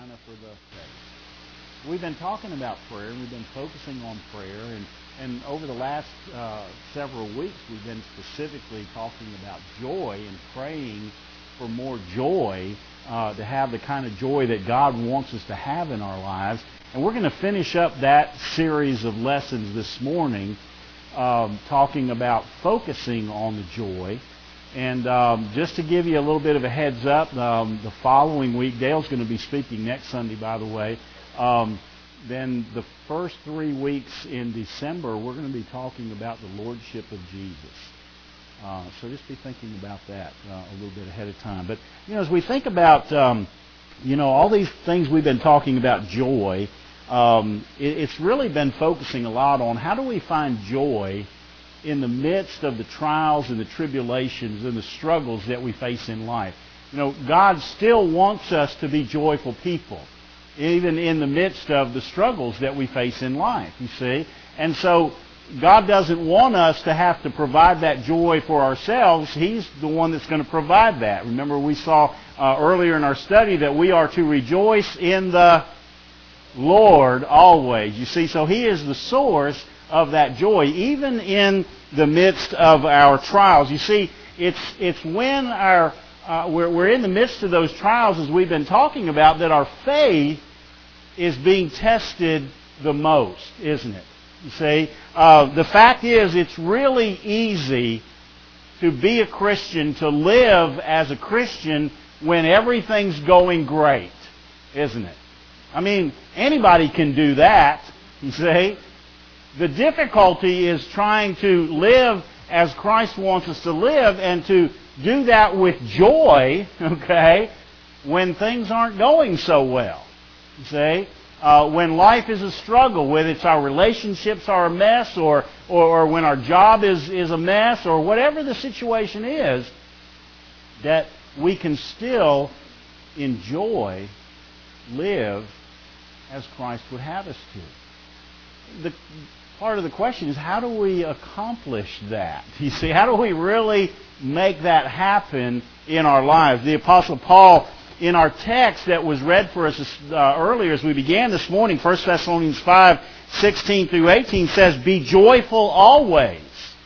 Anna for the praise. We've been talking about prayer, and we've been focusing on prayer, and over the last several weeks, we've been specifically talking about joy and praying for more joy, to have the kind of joy that God wants us to have in our lives. And we're going to finish up that series of lessons this morning, talking about focusing on the joy. And just to give you a little bit of a heads up, the following week, Dale's going to be speaking next Sunday, by the way. Then the first 3 weeks in December, we're going to be talking about the Lordship of Jesus. So just be thinking about that a little bit ahead of time. But, as we think about, all these things we've been talking about joy, it's really been focusing a lot on how do we find joy in the midst of the trials and the tribulations and the struggles that we face in life. God still wants us to be joyful people, even in the midst of the struggles that we face in life, you see. And so God doesn't want us to have to provide that joy for ourselves. He's the one that's going to provide that. Remember, we saw earlier in our study that we are to rejoice in the Lord always. You see, so He is the source of that joy, even in the midst of our trials. You see, it's when we're in the midst of those trials, as we've been talking about, that our faith is being tested the most, isn't it? You see, the fact is, it's really easy to be a Christian, to live as a Christian when everything's going great, isn't it? I mean, anybody can do that, you see. The difficulty is trying to live as Christ wants us to live and to do that with joy, okay, when things aren't going so well. You see? When life is a struggle, whether it's our relationships are a mess or when our job is a mess or whatever the situation is, that we can still enjoy, live as Christ would have us to. Part of the question is, how do we accomplish that? You see, how do we really make that happen in our lives? The Apostle Paul, in our text that was read for us earlier as we began this morning, 1 Thessalonians 5:16 through 18 says, "Be joyful always."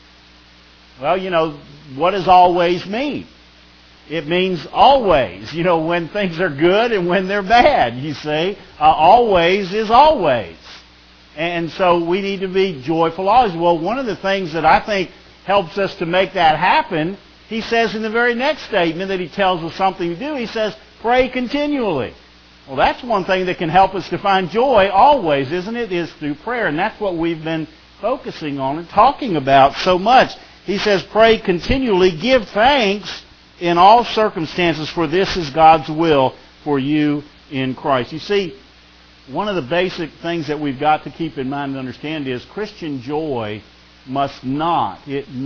Well, what does always mean? It means always, when things are good and when they're bad, you see. Always is always. And so we need to be joyful always. Well, one of the things that I think helps us to make that happen, he says in the very next statement that he tells us something to do, he says, pray continually. Well, that's one thing that can help us to find joy always, isn't it? Is through prayer. And that's what we've been focusing on and talking about so much. He says, pray continually, give thanks in all circumstances, for this is God's will for you in Christ. You see, one of the basic things that we've got to keep in mind and understand is Christian joy must not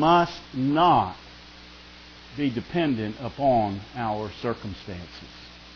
be dependent upon our circumstances.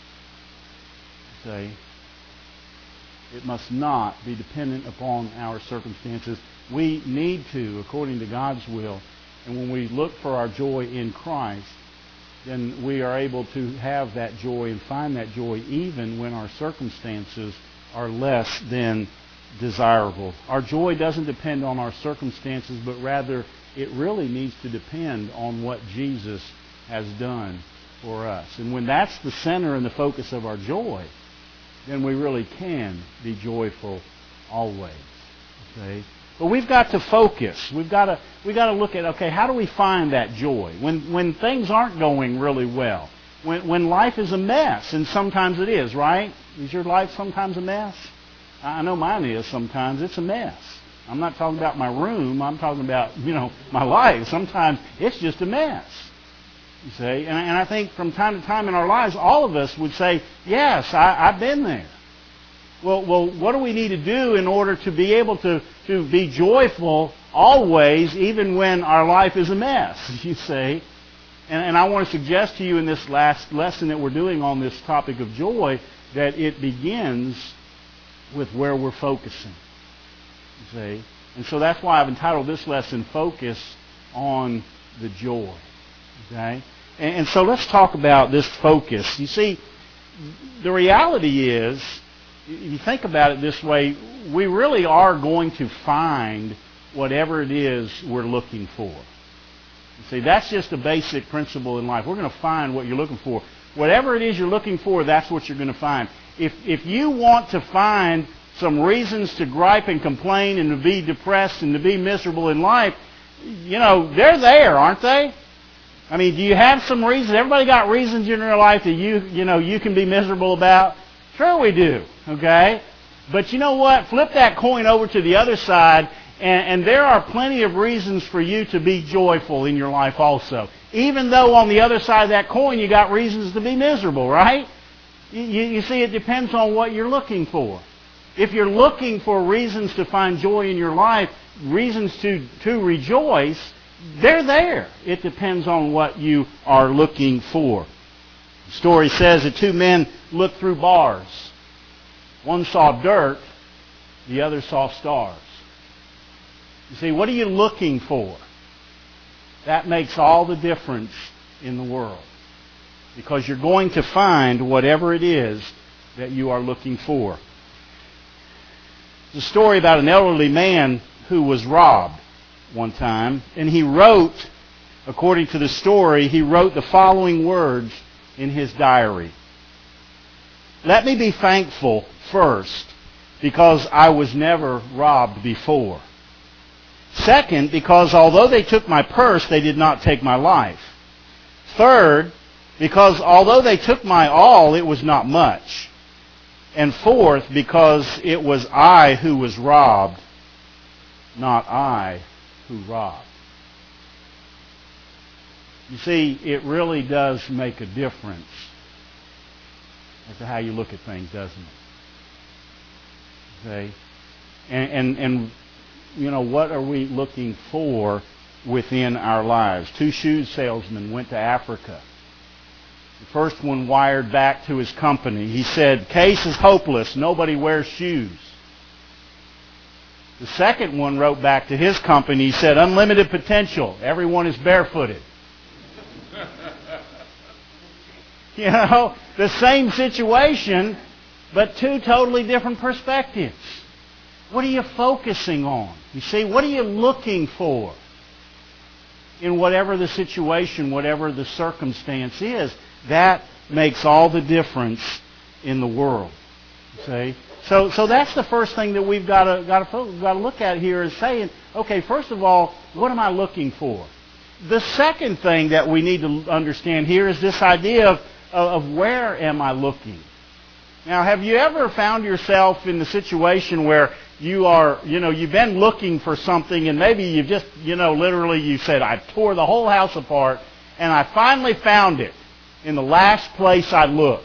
See? It must not be dependent upon our circumstances. We need to, according to God's will, and when we look for our joy in Christ, then we are able to have that joy and find that joy even when our circumstances are less than desirable. Our joy doesn't depend on our circumstances, but rather it really needs to depend on what Jesus has done for us. And when that's the center and the focus of our joy, then we really can be joyful always. Okay? But we've got to focus. We've got to look at, okay, how do we find that joy when things aren't going really well? When life is a mess, and sometimes it is, right? Is your life sometimes a mess? I know mine is sometimes. It's a mess. I'm not talking about my room. I'm talking about, my life. Sometimes it's just a mess. You see? And I think from time to time in our lives, all of us would say, yes, I've been there. Well, what do we need to do in order to be able to be joyful always, even when our life is a mess, you see? And I want to suggest to you in this last lesson that we're doing on this topic of joy that it begins with where we're focusing. You see? And so that's why I've entitled this lesson, Focus on the Joy. Okay? And so let's talk about this focus. You see, the reality is, if you think about it this way, we really are going to find whatever it is we're looking for. You see, that's just a basic principle in life. We're going to find what you're looking for. Whatever it is you're looking for, that's what you're going to find. If you want to find some reasons to gripe and complain and to be depressed and to be miserable in life, they're there, aren't they? I mean, do you have some reasons? Everybody got reasons in your life that you can be miserable about? Sure we do, okay? But you know what? Flip that coin over to the other side, and there are plenty of reasons for you to be joyful in your life also. Even though on the other side of that coin you got reasons to be miserable, right? You see, it depends on what you're looking for. If you're looking for reasons to find joy in your life, reasons to rejoice, they're there. It depends on what you are looking for. The story says that two men looked through bars. One saw dirt, the other saw stars. You see, what are you looking for? That makes all the difference in the world. Because you're going to find whatever it is that you are looking for. It's a story about an elderly man who was robbed one time. And he wrote, according to the story, he wrote the following words in his diary. Let me be thankful first because I was never robbed before. Second, because although they took my purse, they did not take my life. Third, because although they took my all, it was not much. And fourth, because it was I who was robbed, not I who robbed. You see, it really does make a difference as to how you look at things, doesn't it? Okay? And what are we looking for within our lives? Two shoe salesmen went to Africa. The first one wired back to his company. He said, "Case is hopeless. Nobody wears shoes." The second one wrote back to his company. He said, "Unlimited potential. Everyone is barefooted." The same situation, but two totally different perspectives. What are you focusing on? You see, what are you looking for in whatever the situation, whatever the circumstance is? That makes all the difference in the world. You see? So that's the first thing that we've got to look at here is saying, okay, first of all, what am I looking for? The second thing that we need to understand here is this idea of where am I looking? Now, have you ever found yourself in the situation where you've been looking for something and maybe you've just, literally you said, I tore the whole house apart and I finally found it in the last place I looked.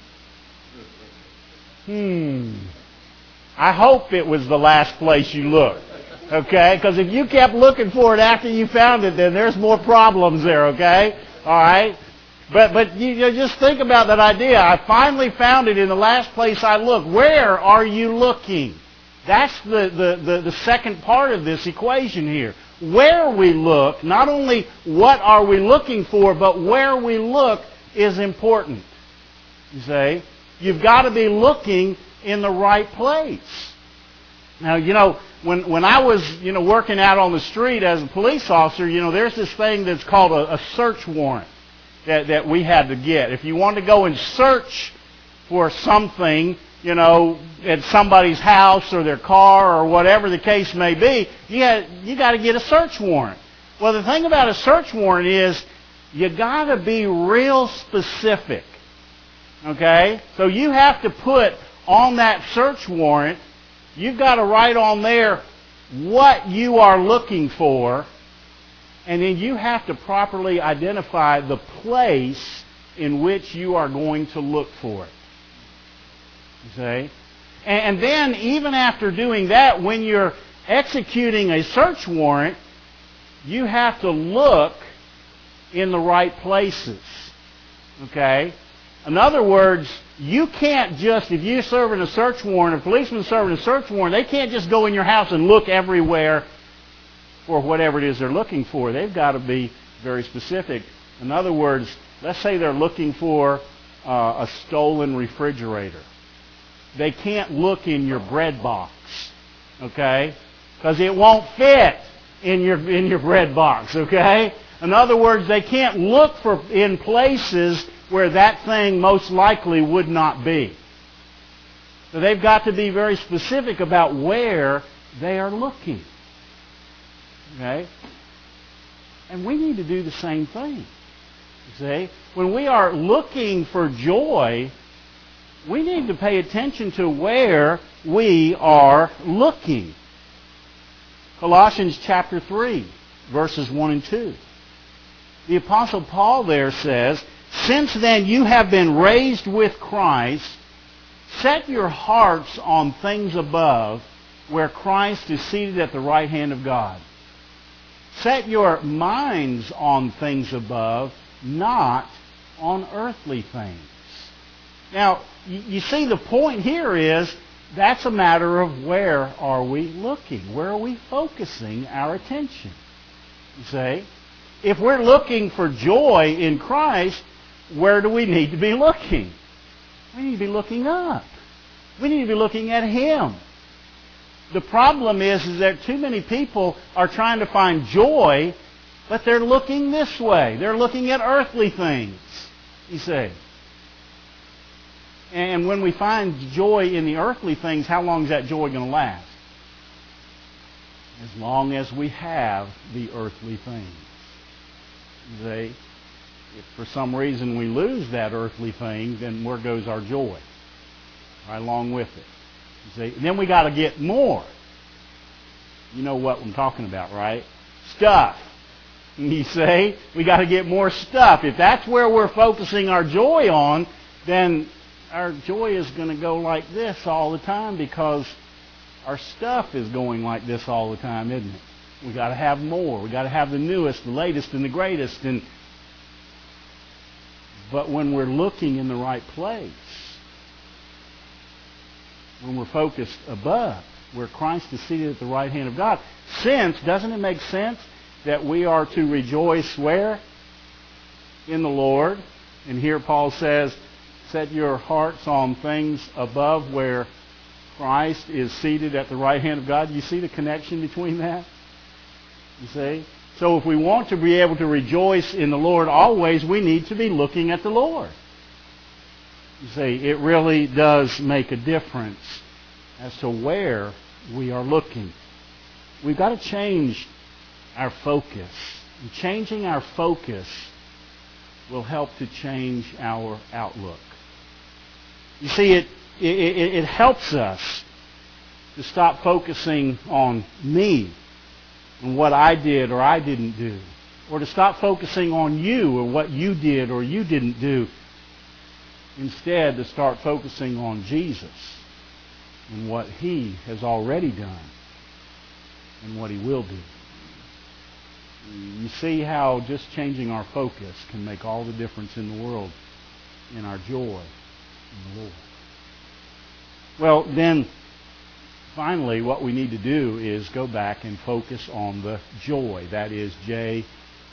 I hope it was the last place you looked. Okay? Because if you kept looking for it after you found it, then there's more problems there, okay? All right? But you just think about that idea. I finally found it in the last place I looked. Where are you looking? That's the second part of this equation here. Where we look, not only what are we looking for, but where we look is important. You see? You've got to be looking in the right place. Now, when I was, working out on the street as a police officer, there's this thing that's called a search warrant that we had to get. If you want to go and search for something, at somebody's house or their car or whatever the case may be, you got to get a search warrant. Well, the thing about a search warrant is you got to be real specific. Okay? So you have to put on that search warrant, you've got to write on there what you are looking for, and then you have to properly identify the place in which you are going to look for it. You see? And then even after doing that, when you're executing a search warrant, you have to look in the right places. Okay? In other words, you can't just, if you're serving a search warrant, a policeman's serving a search warrant, they can't just go in your house and look everywhere for whatever it is they're looking for. They've got to be very specific. In other words, let's say they're looking for a stolen refrigerator. They can't look in your bread box, okay? Because it won't fit in your bread box, okay? In other words, they can't look in places where that thing most likely would not be. So they've got to be very specific about where they are looking. Okay? And we need to do the same thing. You see? When we are looking for joy, we need to pay attention to where we are looking. Colossians chapter 3, verses 1 and 2. The Apostle Paul there says, "Since then you have been raised with Christ, set your hearts on things above, where Christ is seated at the right hand of God. Set your minds on things above, not on earthly things." Now, you see the point here is, that's a matter of where are we looking? Where are we focusing our attention? You see? If we're looking for joy in Christ, where do we need to be looking? We need to be looking up. We need to be looking at Him. The problem is that too many people are trying to find joy, but they're looking this way. They're looking at earthly things, you see. And when we find joy in the earthly things, how long is that joy going to last? As long as we have the earthly things. You see? If for some reason we lose that earthly thing, then where goes our joy? Right along with it. You see? And then we got to get more. You know what I'm talking about, right? Stuff. You see? We got to get more stuff. If that's where we're focusing our joy on, then our joy is going to go like this all the time, because our stuff is going like this all the time, isn't it? We got to have more. We got to have the newest, the latest, and the greatest. But when we're looking in the right place, when we're focused above, where Christ is seated at the right hand of God, doesn't it make sense that we are to rejoice where? In the Lord. And here Paul says, set your hearts on things above, where Christ is seated at the right hand of God. You see the connection between that? You see? So if we want to be able to rejoice in the Lord always, we need to be looking at the Lord. You see, it really does make a difference as to where we are looking. We've got to change our focus. And changing our focus will help to change our outlook. You see, it helps us to stop focusing on me and what I did or I didn't do, or to stop focusing on you or what you did or you didn't do. Instead, to start focusing on Jesus and what He has already done and what He will do. You see how just changing our focus can make all the difference in the world in our joy in the Lord. Well, then, finally, what we need to do is go back and focus on the joy. That is Joy.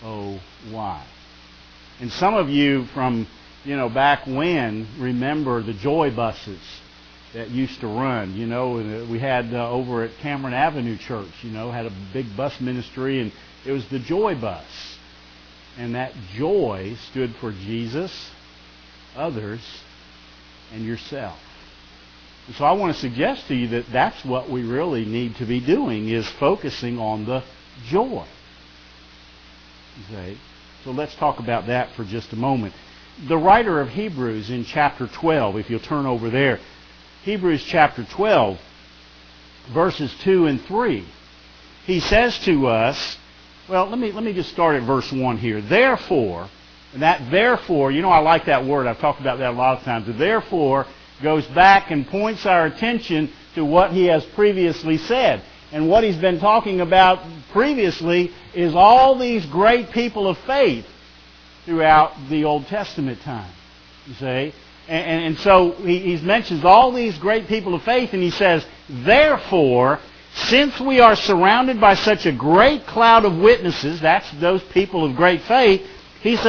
And some of you from, back when, remember the joy buses that used to run. We had over at Cameron Avenue Church, had a big bus ministry, and it was the joy bus. And that joy stood for Jesus, others, and yourself. And so I want to suggest to you that that's what we really need to be doing, is focusing on the joy. Okay. So let's talk about that for just a moment. The writer of Hebrews in chapter 12, if you'll turn over there, Hebrews chapter 12, verses 2 and 3, he says to us, well, let me just start at verse 1 here. Therefore, and that therefore, I like that word. I've talked about that a lot of times. The therefore goes back and points our attention to what he has previously said. And what he's been talking about previously is all these great people of faith throughout the Old Testament time. You see? And so he mentions all these great people of faith, and he says, therefore, since we are surrounded by such a great cloud of witnesses, that's those people of great faith, he says,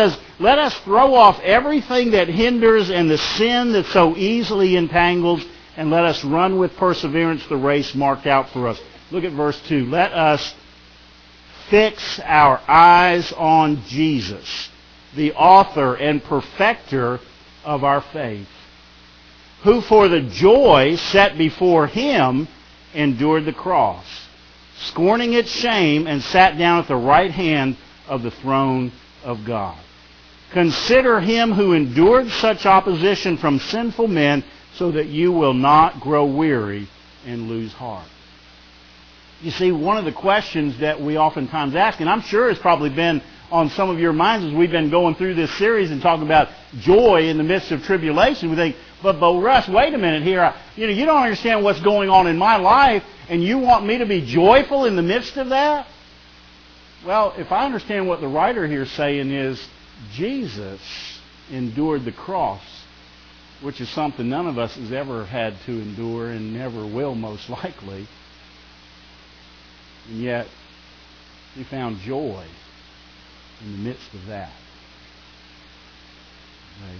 Let us throw off everything that hinders and the sin that so easily entangles, and let us run with perseverance the race marked out for us. Look at verse 2. Let us fix our eyes on Jesus, the author and perfecter of our faith, who for the joy set before him endured the cross, scorning its shame, and sat down at the right hand of the throne of God. Consider him who endured such opposition from sinful men, so that you will not grow weary and lose heart. You see, one of the questions that we oftentimes ask, and I'm sure it's probably been on some of your minds as we've been going through this series and talking about joy in the midst of tribulation, we think, but Russ, wait a minute here. You don't understand what's going on in my life, and you want me to be joyful in the midst of that? Well, if I understand what the writer here is saying is, Jesus endured the cross, which is something none of us has ever had to endure and never will, most likely. And yet, he found joy in the midst of that. Okay.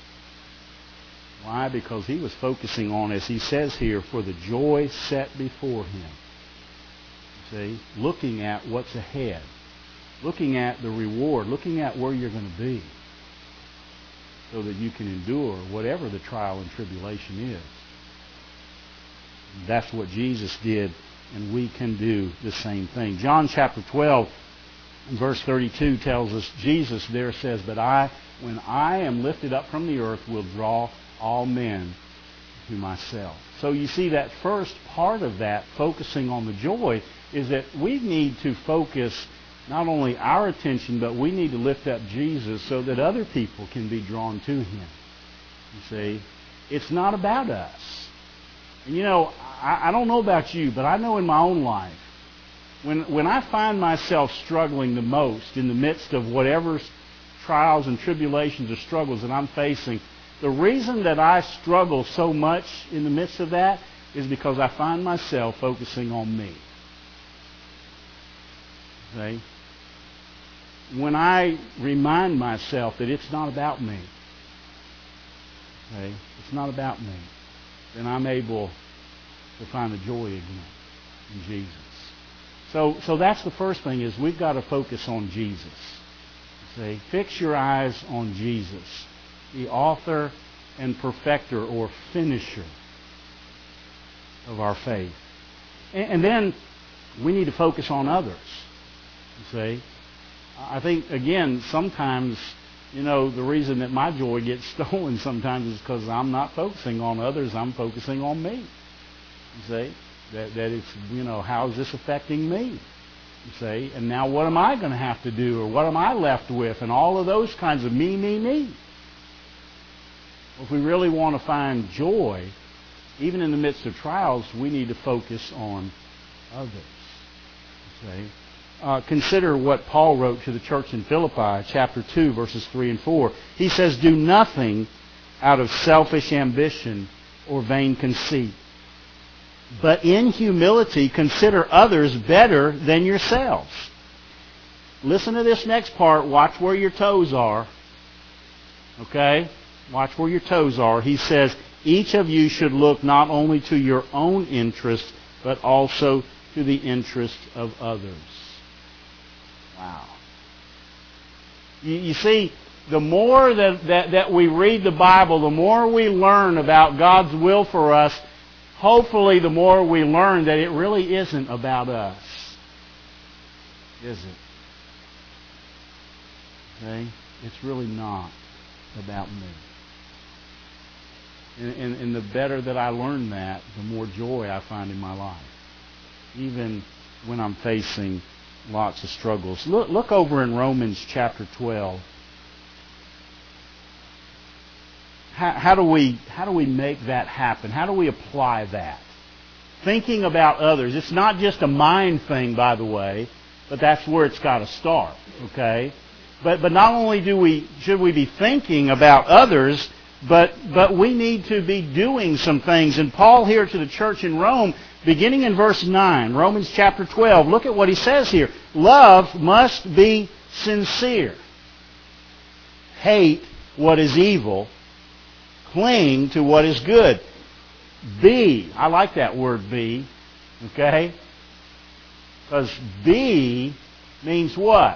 Why? Because he was focusing on, as he says here, for the joy set before him. See? Looking at what's ahead. Looking at the reward. Looking at where you're going to be. So that you can endure whatever the trial and tribulation is. And that's what Jesus did, and we can do the same thing. John chapter 12, verse 32 tells us, Jesus there says, but when I am lifted up from the earth, will draw all men to myself. So you see, that first part of that, focusing on the joy, is that we need to focus not only our attention, but we need to lift up Jesus so that other people can be drawn to him. You see, it's not about us. And I don't know about you, but I know in my own life, when I find myself struggling the most in the midst of whatever trials and tribulations or struggles that I'm facing, the reason that I struggle so much in the midst of that is because I find myself focusing on me. Okay? When I remind myself that it's not about me, okay, it's not about me, then I'm able to find the joy again in Jesus. So that's the first thing, is we've got to focus on Jesus. See, fix your eyes on Jesus, the author and perfecter or finisher of our faith. And then we need to focus on others. You see, I think, again, sometimes, the reason that my joy gets stolen sometimes is because I'm not focusing on others, I'm focusing on me. You see, that it's, how is this affecting me? You see, and now what am I going to have to do, or what am I left with, and all of those kinds of me. If we really want to find joy, even in the midst of trials, we need to focus on others. You see? Consider what Paul wrote to the church in Philippi, chapter 2, verses 3 and 4. He says, do nothing out of selfish ambition or vain conceit, but in humility consider others better than yourselves. Listen to this next part. Watch where your toes are. Okay? Watch where your toes are. He says, each of you should look not only to your own interest, but also to the interest of others. Wow. You see, the more that we read the Bible, the more we learn about God's will for us, hopefully the more we learn that it really isn't about us. Is it? Okay? It's really not about me. And the better that I learn that, the more joy I find in my life. Even when I'm facing lots of struggles. Look over in Romans chapter 12. How do we make that happen? How do we apply that? Thinking about others. It's not just a mind thing, by the way, but that's where it's got to start. Okay? But not only should we be thinking about others, but we need to be doing some things. And Paul here to the church in Rome, beginning in verse 9, Romans chapter 12, look at what he says here. Love must be sincere. hate what is evil, cling to what is good. Be. I like that word be. Okay? Because be means what?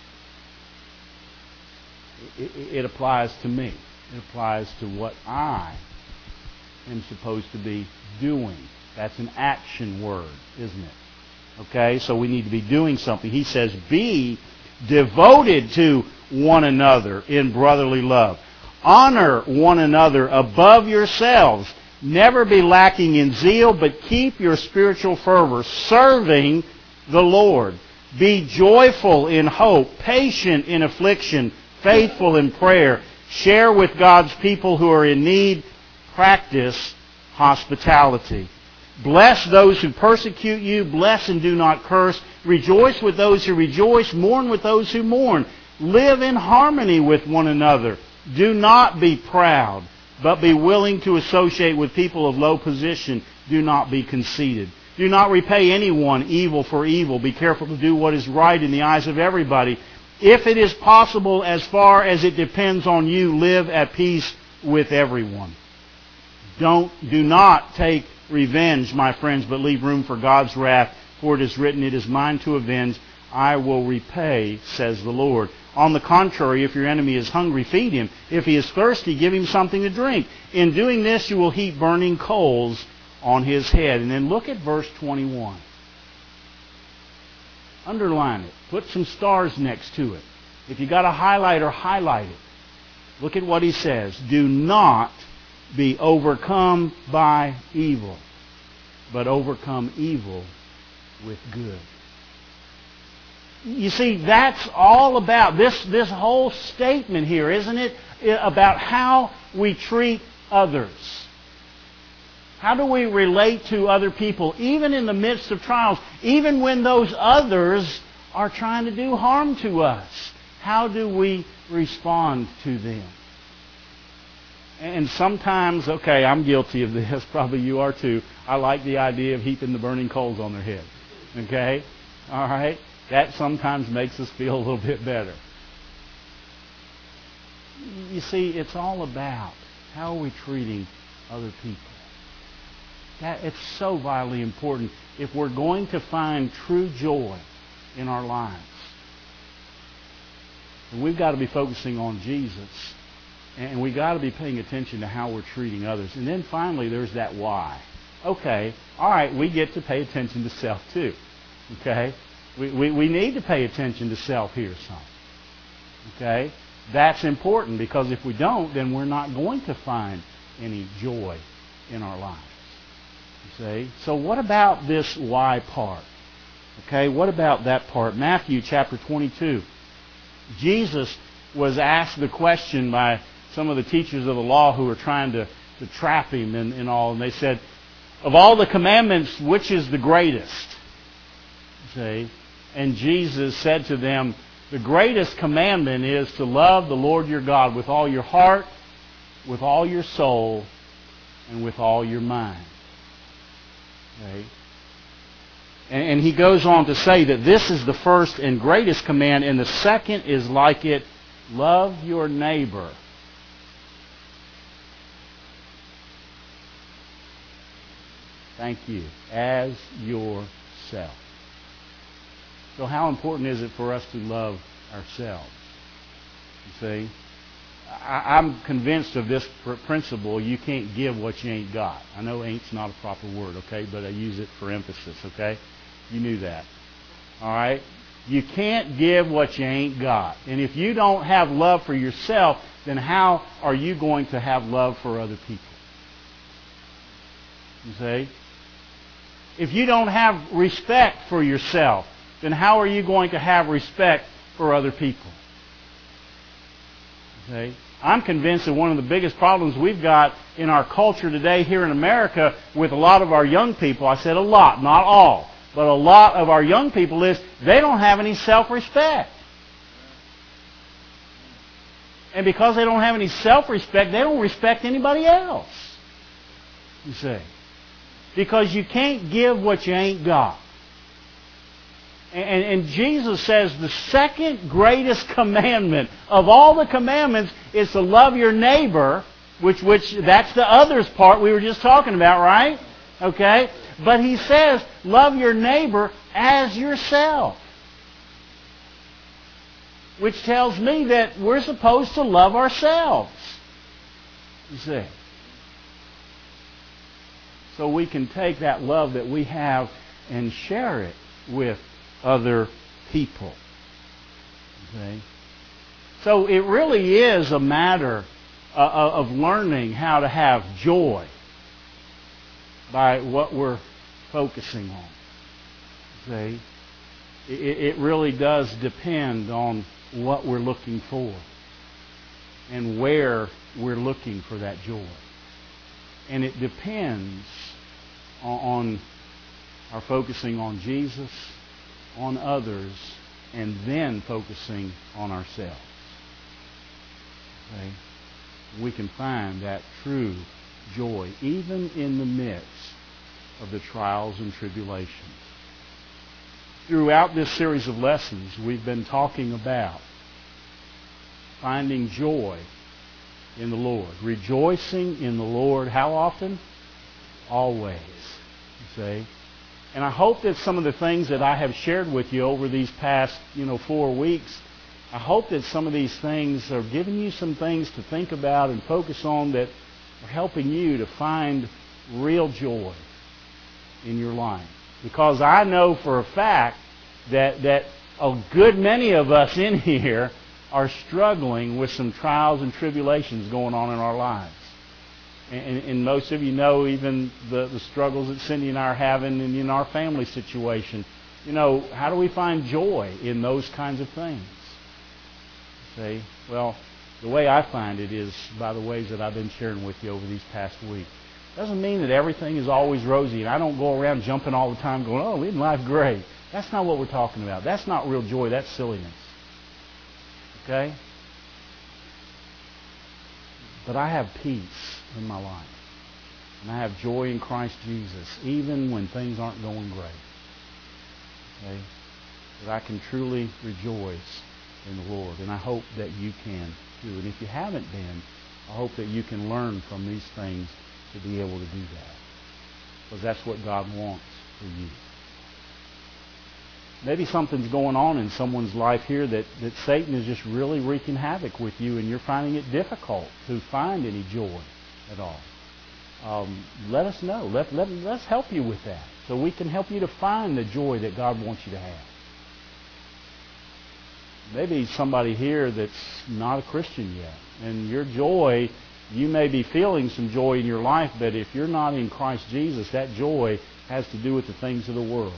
It applies to me. It applies to what I am supposed to be doing. That's an action word, isn't it? Okay? So we need to be doing something. He says, be devoted to one another in brotherly love. Honor one another above yourselves. Never be lacking in zeal, but keep your spiritual fervor, serving the Lord. Be joyful in hope, patient in affliction, faithful in prayer. Share with God's people who are in need. Practice hospitality. Bless those who persecute you. Bless and do not curse. Rejoice with those who rejoice. Mourn with those who mourn. Live in harmony with one another. Do not be proud, but be willing to associate with people of low position. Do not be conceited. Do not repay anyone evil for evil. Be careful to do what is right in the eyes of everybody. If it is possible, as far as it depends on you, live at peace with everyone. Do not take revenge, my friends, but leave room for God's wrath. For it is written, it is mine to avenge. I will repay, says the Lord. On the contrary, if your enemy is hungry, feed him. If he is thirsty, give him something to drink. In doing this, you will heap burning coals on his head. And then look at verse 21. Underline it. Put some stars next to it. If you got a highlighter, highlight it. Look at what he says. Do not be overcome by evil, but overcome evil with good. You see, that's all about this whole statement here, isn't it? About how we treat others. How do we relate to other people, even in the midst of trials, even when those others are trying to do harm to us? How do we respond to them? And sometimes, okay, I'm guilty of this, probably you are too. I like the idea of heaping the burning coals on their head. Okay? All right? That sometimes makes us feel a little bit better. You see, it's all about how are we treating other people. It's so vitally important if we're going to find true joy in our lives. And we've got to be focusing on Jesus. And we've got to be paying attention to how we're treating others. And then finally, there's that why. Okay, all right, we get to pay attention to self too. Okay? We need to pay attention to self here some. Okay? That's important because if we don't, then we're not going to find any joy in our lives. You see? So what about this why part? Okay, what about that part? Matthew chapter 22. Jesus was asked the question by some of the teachers of the law who were trying to trap him and all. And they said, of all the commandments, which is the greatest? See? And Jesus said to them, the greatest commandment is to love the Lord your God with all your heart, with all your soul, and with all your mind. Okay? And he goes on to say that this is the first and greatest command, and the second is like it, love your neighbor. Thank you. As yourself. So how important is it for us to love ourselves? You see? I'm convinced of this principle. You can't give what you ain't got. I know ain't's not a proper word, okay? But I use it for emphasis, okay? You knew that. All right? You can't give what you ain't got. And if you don't have love for yourself, then how are you going to have love for other people? You see? If you don't have respect for yourself, then how are you going to have respect for other people? Okay? I'm convinced that one of the biggest problems we've got in our culture today here in America with a lot of our young people, I said a lot, not all, but a lot of our young people is they don't have any self-respect. And because they don't have any self-respect, they don't respect anybody else. You see? Because you can't give what you ain't got. And Jesus says the second greatest commandment of all the commandments is to love your neighbor, which that's the others part we were just talking about, right? Okay? But He says, love your neighbor as yourself. Which tells me that we're supposed to love ourselves. You see? So we can take that love that we have and share it with other people. Okay? So it really is a matter of learning how to have joy by what we're focusing on. See? It really does depend on what we're looking for and where we're looking for that joy. And it depends on our focusing on Jesus, on others, and then focusing on ourselves. Okay? We can find that true joy even in the midst of the trials and tribulations. Throughout this series of lessons, we've been talking about finding joy in the Lord. Rejoicing in the Lord, how often? Always. You see? And I hope that some of the things that I have shared with you over these past, 4 weeks, I hope that some of these things are giving you some things to think about and focus on that are helping you to find real joy in your life. Because I know for a fact that a good many of us in here are struggling with some trials and tribulations going on in our lives. And most of you know even the struggles that Cindy and I are having in our family situation. How do we find joy in those kinds of things? See? Well, the way I find it is by the ways that I've been sharing with you over these past weeks. Doesn't mean that everything is always rosy, and I don't go around jumping all the time going, oh, isn't life great? That's not what we're talking about. That's not real joy. That's silliness. Okay? But I have peace in my life. And I have joy in Christ Jesus, even when things aren't going great. Okay? That I can truly rejoice in the Lord. And I hope that you can too. And if you haven't been, I hope that you can learn from these things to be able to do that. Because that's what God wants for you. Maybe something's going on in someone's life here that Satan is just really wreaking havoc with you, and you're finding it difficult to find any joy at all. Let us know. Let's help you with that, so we can help you to find the joy that God wants you to have. Maybe somebody here that's not a Christian yet, and your joy, you may be feeling some joy in your life, but if you're not in Christ Jesus, that joy has to do with the things of the world.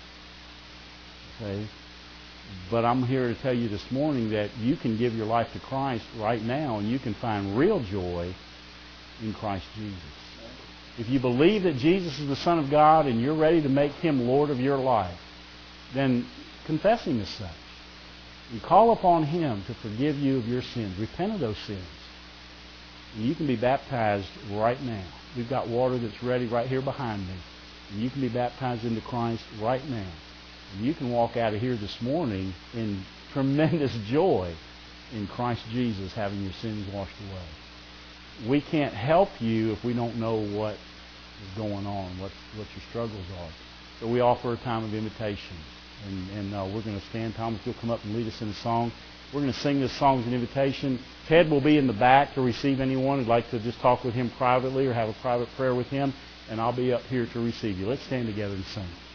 Okay? But I'm here to tell you this morning that you can give your life to Christ right now, and you can find real joy in Christ Jesus. If you believe that Jesus is the Son of God and you're ready to make Him Lord of your life, then confess Him as such. You call upon Him to forgive you of your sins. Repent of those sins. And you can be baptized right now. We've got water that's ready right here behind me. And you can be baptized into Christ right now. And you can walk out of here this morning in tremendous joy in Christ Jesus, having your sins washed away. We can't help you if we don't know what is going on, what your struggles are. So we offer a time of invitation. And we're going to stand. Thomas, you'll come up and lead us in a song. We're going to sing this song as an invitation. Ted will be in the back to receive anyone who'd like to just talk with him privately or have a private prayer with him. And I'll be up here to receive you. Let's stand together and sing.